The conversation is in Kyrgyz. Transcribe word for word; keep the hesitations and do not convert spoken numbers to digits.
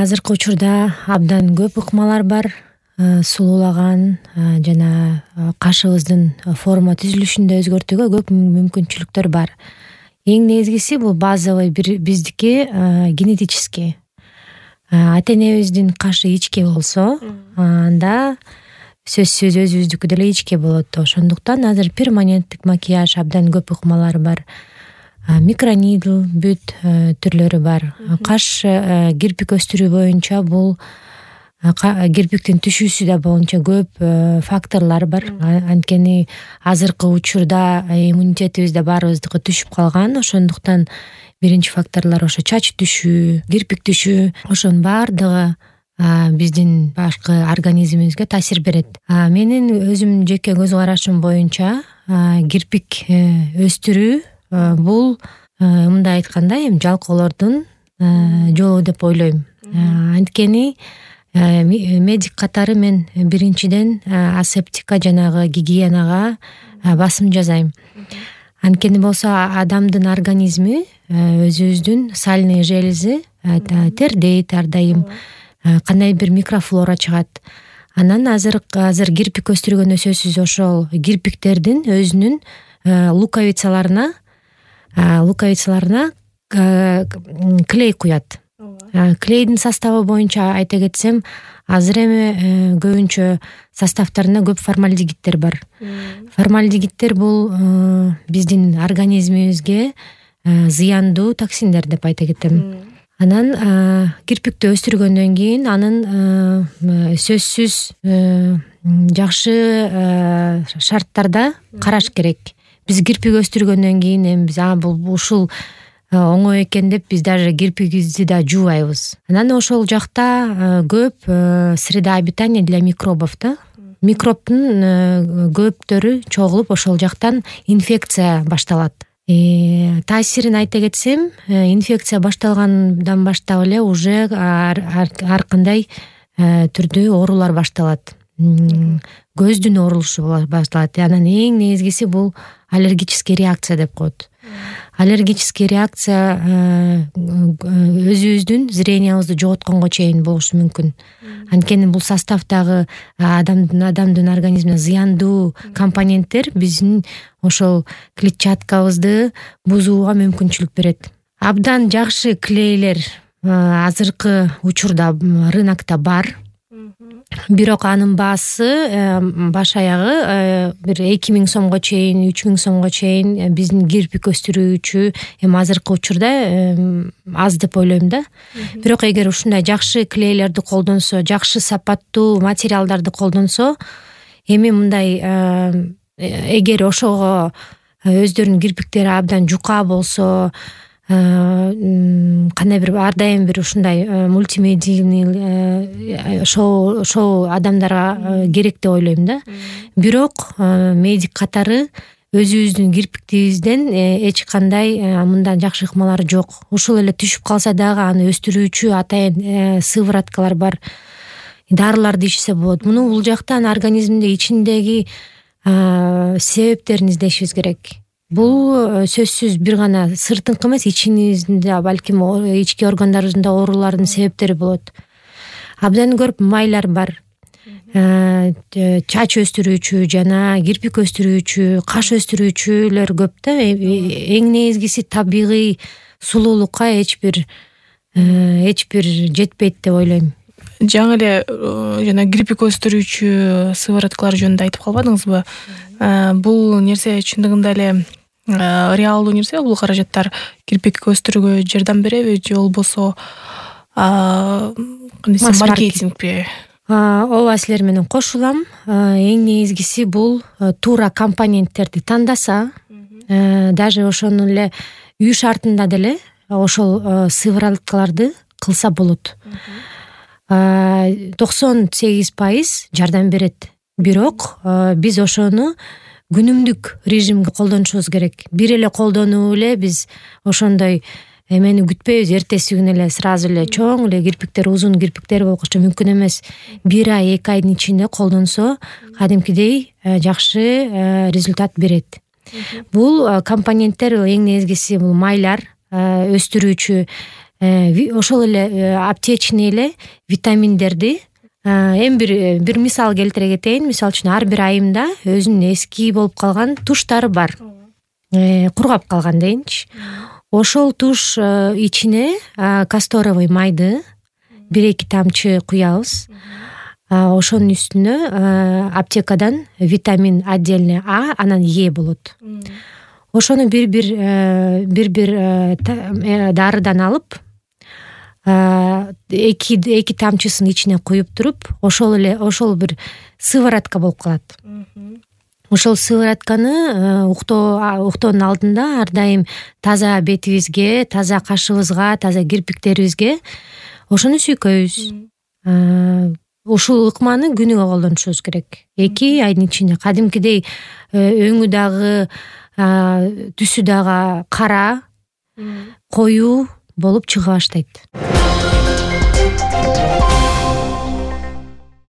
азыркы учурда абдан көп ыкмалар бар. Сулуулаган жана кашыбыздын форма түзүлүшүндө өзгөртүүгө көп мүмкүнчүлүктөр бар. Эң негизгиси бул базовый биздики генетический. Ата энебиздин кашы ичке болсо, анда сөзсүз өзүбүздүкү деле ичке болот. Ошондуктан азыр перманенттик макияж абдан көп ыкмалар бар. Микронидл бүт түрлөрү бар. Каш кирпик өстүрүү боюнча бул кирпиктин түшүүсү да боюнча көп факторлор бар. Анткени азыркы учурда иммунитетибизде баарыбыздыкы түшүп калган. Ошондуктан биринчи факторлор ошо чач түшүү, кирпик түшүү. Ошонун баардыгы биздин башкы организмибизге таасир берет. Менин өзүмдүн жеке көз карашым боюнча кирпик өстүрүү бул мындай айтканда эми жалкоолордун жолу деп ойлойм. Анткени медик катары мен биринчиден асептика жанагы гигиенага басым жасайм. Анткени болсо адамдын организми өзүбүздүн сальный желези тердейт ар дайым, кандай бир микрофлора чыгат. Анан азыр азыр кирпик өстүргөндө сөзсүз ошол кирпиктердин өзүнүн луковицаларына луковицаларына клей куят. Клейдин составы боюнча айта кетсем, азыр эми көбүнчө составтарында көп формальдегидтер бар. Формальдегидтер бул биздин организмибизге зыяндуу токсиндер деп айта кетем. Анан кирпикти өстүргөндөн кийин анын сөзсүз жакшы шарттарда караш керек. Биз кирпик өстүргөндөн кийин эми биз бул ушул оңой экен деп биз даже кирпигибизди да жуубайбыз. Анан ошол жакта көп среда обитания для микробов да. Микробдун көптөрү чогулуп ошол жактан инфекция башталат. Таасирин айта кетсем, инфекция башталгандан баштап эле уже ар кандай түрдүү оорулар башталат. Көздүн оорулушу башталат. Анан эң негизгиси бул аллергический реакция деп коет. Аллергический реакция өзүбүздүн зрениябызды жоготконго чейин болушу мүмкүн. Анткени бул составдагы адамдын адамдын организмине зыяндуу компоненттер биздин ошол клетчаткабызды бузууга мүмкүнчүлүк берет. Абдан жакшы клейлер азыркы учурда рынокто бар. Бирок анын баасы баш аягы бир эки миң сомго чейин, үч миң сомго чейин биздин кирпик өстүрүүчү эми азыркы учурда аз деп ойлойм да. Бирок эгер ушундай жакшы клейлерди колдонсо, жакшы сапаттуу материалдарды колдонсо, эми мындай эгер ошого өздөрүнүн кирпиктери абдан жука болсо, кандай бир ар дайым бир ушундай мультимедийный шоу шоу адамдарга керек деп ойлойм да. Бирок медик катары өзүбүздүн кирпигибизден эч кандай мындан жакшы ыкмалар жок. Ушул эле түшүп калса дагы аны өстүрүүчү атайын сывороткалар бар. Дарыларды ичсе болот. Муну бул жактан организмде ичиндеги себептерин издешибиз керек. Бул сөзсүз бир гана сыртыңкы эмес, ичиңизде балким ички органдарыбызда оорулардын себептери болот. Абдан көп майлар бар. Чач өстүрүүчү жана кирпик өстүрүүчү, каш өстүрүүчүлөр көп да. Эң негизгиси табигый сулуулукка эч бир эч бир жетпейт деп ойлойм. Жаңы эле жана кирпик өстүрүүчү сывороткалар жөнүндө айтып калбадыңызбы? Бул нерсе чындыгында эле реалдуу нерсе, бул каражаттар кирпик өстүрүүгө жардам береби же болбосо маркетингпи? Ооба, силер менен кошулам. Эң негизгиси бул туура компоненттерди тандаса, даже ошону эле үй шартында деле ошол сывороткаларды кылса болот. токсон сегиз пайыз жардам берет. Бирок биз ошону күнүмдүк режимге колдонушубуз керек. Бир эле колдонуп эле биз ошондой эмени күтпөйбүз, эртеси күнү эле сразу эле чоң эле кирпиктер, узун кирпиктер болушу мүмкүн эмес. Бир ай, эки айдын ичинде колдонсо, кадимкидей жакшы результат берет. Бул компоненттер эң негизгиси бул майлар, өстүрүүчү ошол эле аптечный эле витаминдерди эми бир бир мисал келтире кетейин. Мисалы үчүн ар бир айымда өзүнүн эски болуп калган туштары бар, кургап калган дейинчи. Ошол туш ичине касторовый майды бир эки тамчы куябыз. Ошонун үстүнө аптекадан витамин отдельный А, анан Е болот. Ошону бир бир бир бир дарыдан алып, эки эки тамчысын ичине куюп туруп, ошол эле ошол бир сыворотка болуп калат. Ошол сыворотканы уктоо уктоонун алдында ар дайым таза бетибизге, таза кашыбызга, таза кирпиктерибизге ошону сүйкөйбүз. Ушул ыкманы күнүгө колдонушубуз керек. эки айдын ичинде кадимкидей өңү дагы, түсү дагы кара, коюу болуп чыга баштайт.